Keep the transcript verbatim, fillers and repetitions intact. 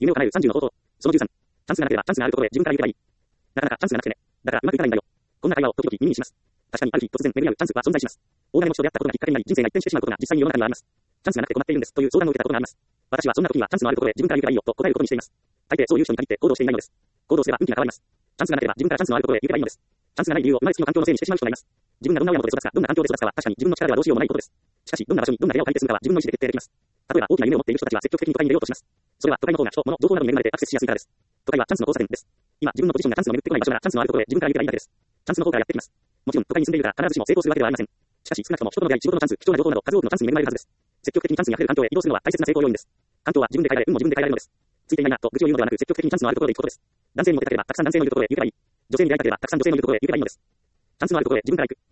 夢を叶えるさんじゅうの方法。そのじゅうさん。チャンスがなければチャンスがあるところへ自分から行けばいい。なかなかチャンスがなくてね。だからうまくいかないんだよ。こんな会話を時々耳にします。確かにある日突然巡り合うチャンスは存在します。大金持ちと出会ったことがきっかけになり人生が一変してしまうことが実際に世の中にはあります。チャンスがなくて困っているんですという相談を受けたことがあります。私はそんな時にはチャンスのあるところへ自分から行けばいいよと答えることにしています。大抵そういう人に限って行動していないのです。行動すれば運気が変わります。チャンスがなければ自分からチャンスのあるところへ行けばいいのです。チャンスがない理由を生まれつきの環境のせいにしてしまう人がいます。自分がどんな親元で育つか、どんな環境で育つかは確かに自分の力ではどうしようもないことです。しかし、どんな場所にどんな部屋を借りて住むかは自分の意思で決定できます。例えば大きな夢を持っている人たちは積極的に都会に出ようとします。それは都会の方が人、物、情報などに恵まれてアクセスしやすいからです。都会はチャンスの交差点です。今、自分のポジションがチャンスを巡ってこない場所ならチャンスのあるところへ自分から行けばいいだけです。チャンスの方からやってきます。もちろん都会に住んでいるから必ずしも成功するわけではありません。しかし少なくとも人との出会い、仕事のチャンス、貴重な情報など数多くのチャンスに恵まれるはずです。積極的にチャンスに溢れる環境へ移動するのは大切な成功要因です。環境は自分で変えられ、運も自分で変えられるのです。ついていないなと愚痴を言うのではなく、積極的にチャンスのあるところへ行くことです。男性にモテたければたくさん男性のいるところへ行けばいい。女性に出会いたければたくさん女性のいるところへ行けばいいのです。チャンスのあるところへ自分から行く。